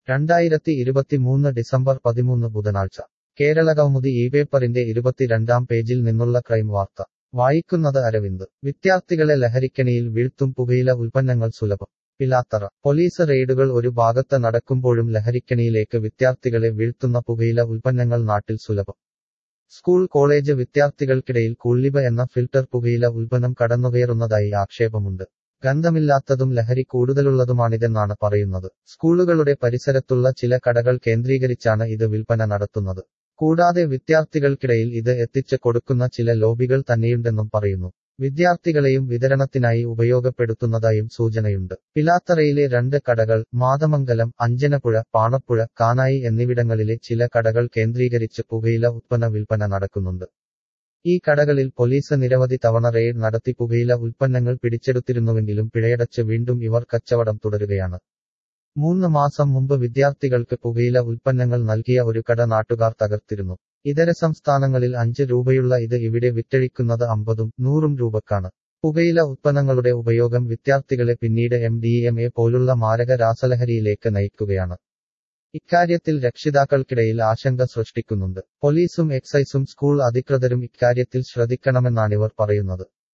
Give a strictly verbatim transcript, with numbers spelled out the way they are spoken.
രണ്ടായിരത്തി ഇരുപത്തിമൂന്ന് ഡിസംബർ പതിമൂന്ന് ബുധനാഴ്ച കേരളകൗമുദി ഈ പേപ്പറിന്റെ ഇരുപത്തിരണ്ടാം പേജിൽ നിന്നുള്ള ക്രൈം വാർത്ത വായിക്കുന്നത് അരവിന്ദ് വിദ്യാർത്ഥികളെ ലഹരിക്കണിയിൽ വീഴ്ത്തും പുകയില ഉൽപ്പന്നങ്ങൾ സുലഭം പിലാത്തറ പോലീസ് റെയ്ഡുകൾ ഒരു ഭാഗത്ത് നടക്കുമ്പോഴും ലഹരിക്കണിയിലേക്ക് വിദ്യാർത്ഥികളെ വീഴ്ത്തുന്ന പുകയില ഉൽപ്പന്നങ്ങൾ നാട്ടിൽ സുലഭം സ്കൂൾ കോളേജ് വിദ്യാർത്ഥികൾക്കിടയിൽ കൂള്ളിബ എന്ന ഫിൽട്ടർ പുകയില ഉൽപ്പന്നം കടന്നുകയറുന്നതായി ആക്ഷേപമുണ്ട് ഗന്ധമില്ലാത്തതും ലഹരി കൂടുതലുള്ളതുമാണിതെന്നാണ് പറയുന്നത് സ്കൂളുകളുടെ പരിസരത്തുള്ള ചില കടകൾ കേന്ദ്രീകരിച്ചാണ് ഇത് വിൽപ്പന നടത്തുന്നത് കൂടാതെ വിദ്യാർത്ഥികൾക്കിടയിൽ ഇത് എത്തിച്ച് കൊടുക്കുന്ന ചില ലോബികൾ തന്നെയുണ്ടെന്നും പറയുന്നു വിദ്യാർത്ഥികളെയും വിതരണത്തിനായി ഉപയോഗപ്പെടുത്തുന്നതായും സൂചനയുണ്ട് പിലാത്തറയിലെ രണ്ട് കടകൾ മാതമംഗലം അഞ്ചനപ്പുഴ പാണപ്പുഴ കാനായി എന്നിവിടങ്ങളിലെ ചില കടകൾ കേന്ദ്രീകരിച്ച് പുകയില ഉത്പന്ന വിൽപ്പന നടക്കുന്നുണ്ട് ഈ കടകളിൽ പോലീസ് നിരവധി തവണ റെയ്ഡ് നടത്തി പുകയില ഉൽപ്പന്നങ്ങൾ പിടിച്ചെടുത്തിരുന്നുവെങ്കിലും പിഴയടച്ച് വീണ്ടും ഇവർ കച്ചവടം തുടരുകയാണ് മൂന്ന് മാസം മുമ്പ് വിദ്യാർത്ഥികൾക്ക് പുകയില ഉൽപ്പന്നങ്ങൾ നൽകിയ ഒരു കട നാട്ടുകാർ തകർത്തിരുന്നു ഇതര സംസ്ഥാനങ്ങളിൽ അഞ്ച് രൂപയുള്ള ഇത് ഇവിടെ വിറ്റഴിക്കുന്നത് അമ്പതും നൂറും രൂപക്കാണ് പുകയില ഉൽപ്പന്നങ്ങളുടെ ഉപയോഗം വിദ്യാർത്ഥികളെ പിന്നീട് എം ഡി എം എ പോലുള്ള മാരക രാസലഹരിയിലേക്ക് നയിക്കുകയാണ് ഇക്കാര്യത്തിൽ രക്ഷിതാക്കൾക്കിടയിൽ ആശങ്ക സൃഷ്ടിക്കുന്നുണ്ട് പോലീസും എക്സൈസും സ്കൂൾ അധികൃതരും ഇക്കാര്യത്തിൽ ശ്രദ്ധിക്കണമെന്നാണിവർ പറയുന്നത്